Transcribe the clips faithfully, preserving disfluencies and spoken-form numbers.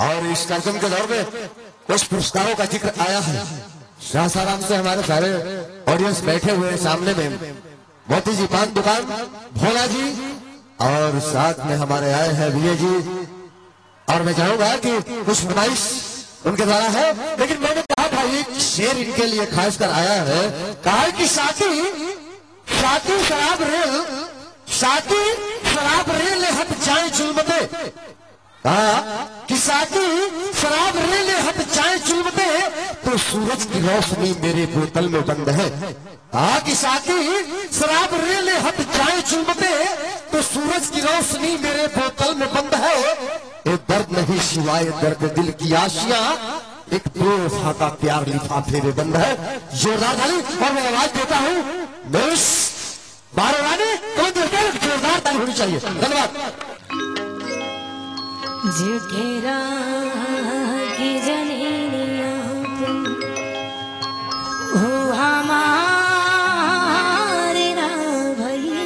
और इस कार्यक्रम के दौर में कुछ पुरस्कारों का जिक्र आया है। सासाराम से हमारे सारे ऑडियंस बैठे हुए हैं सामने में, मोती जी पान दुकान, भोला जी और साथ में हमारे आए हैं विजय जी। और मैं चाहूंगा कि कुछ फरमाइश उनके द्वारा है, लेकिन मैंने कहा भाई एक शेर इनके लिए खास कर आया है। कहा कि साथी साथी शराब रेल साथी शराब रेल हट जाए जुल्मते, कहा कि साथी शराब रेल हट जाए जुल्मते तो सूरज की रोशनी मेरे बोतल में बंद है। कहा कि साथी शराब रेल हट जाए जुल्मते तो सूरज की रोशनी मेरे बोतल में बंद है। ये दर्द नहीं सिवाय दर्द दिल की आशियां, एक बेवफा का प्यार लिफाफे में बंद है। जोरदार ताली। और मैं आवाज देता हूँ मिस बारानी, तो जोरदार ताली होनी चाहिए। धन्यवाद। झुकेरा की जनेनिया हो हमारे ना भई,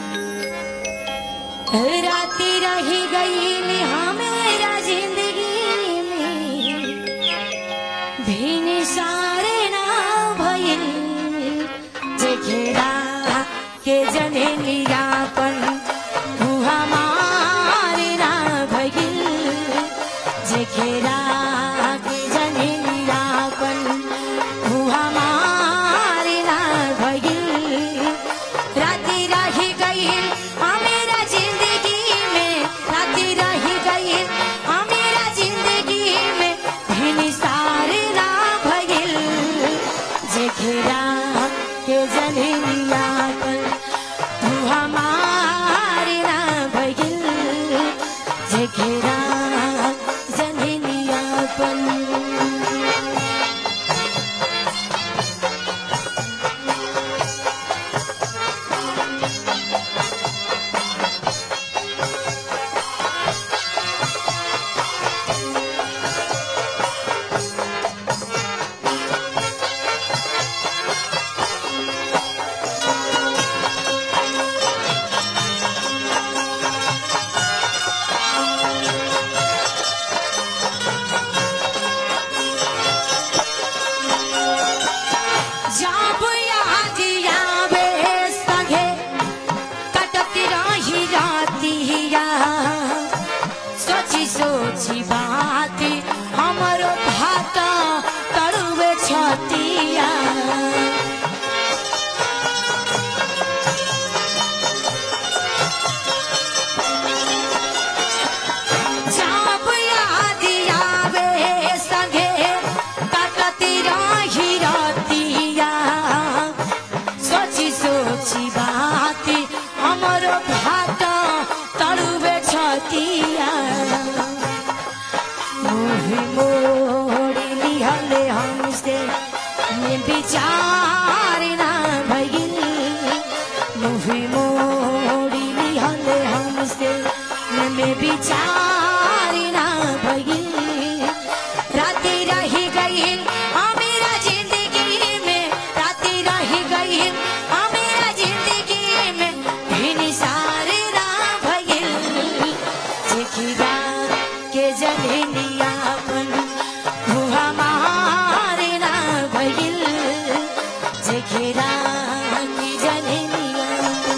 राती रही गई मेरा जिंदगी में, भी निसारे ना भइल। झुकेरा के जनेनियापन हो हमारे ना भइल, झुकेरा के जनेनियापन हो हमारे ना भइल। राती रही गई मेरा जिंदगी में, राती रही गई मेरा जिंदगी में, भी निसारे ना भइल। झुकेरा के जनेनियापन हो हमारे ना भइल, झुकेरा जनेनियापन। जब याद आवे संगे कटत रही रातिया, सोची सोची बात हमरो भाता तड़ुवे छतिया। जब याद आवे संगे कटत रही रातिया, सोची सोची बात हमरो भाता तड़ुवे छतिया। मुँह मोड़ लिहल हमसे ये विचार ना भइल, मुँह मोड़ लिहल हमसे ये विचार ना भइल। राती रही गई मेरा जिंदगी में, राती रही गई मेरा जिंदगी में, भी निसारे ना भइल। झुकेरा के जनेनियापन हो हमारे ना भइल, झुकेरा की जनेनियापन।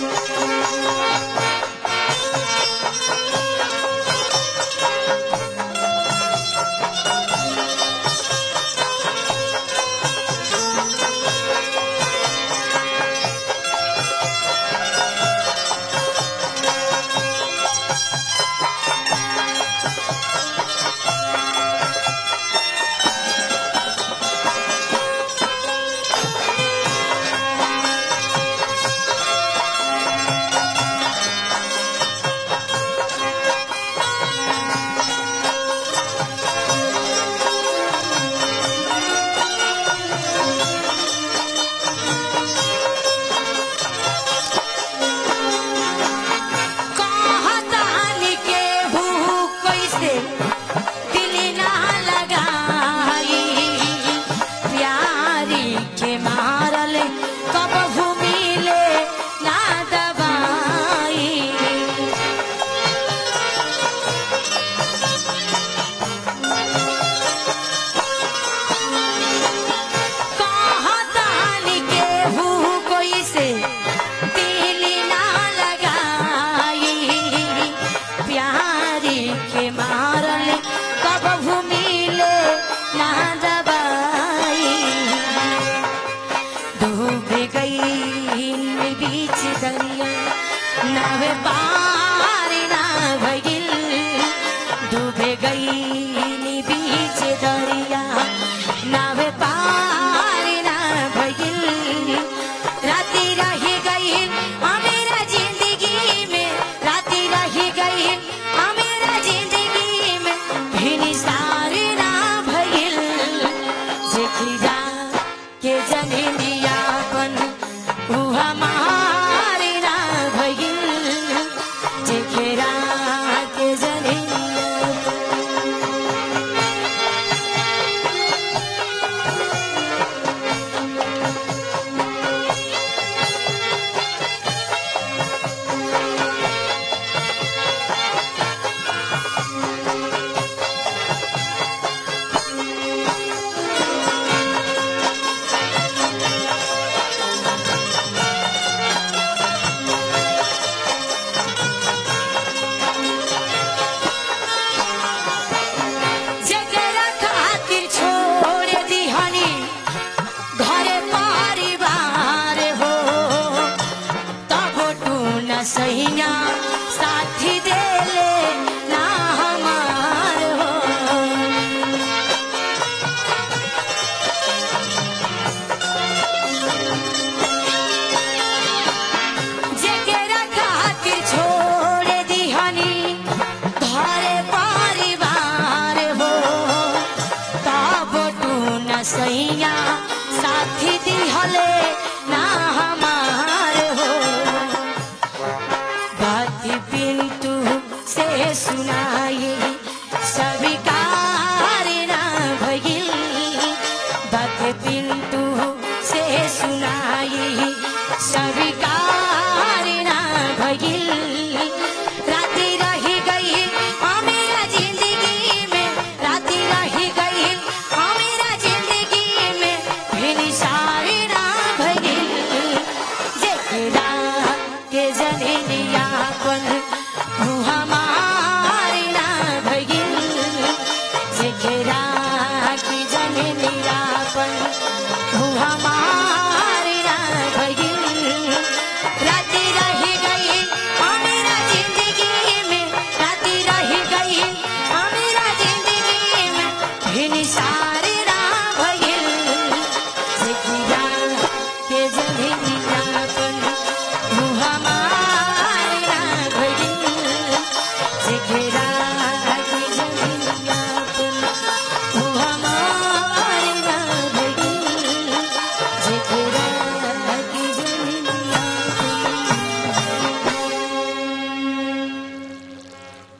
मारल कबहू मिले ना दवाई डूब गई बीच दरिया नावे पार ना भइल डूब गई बीच दरिया नावे पार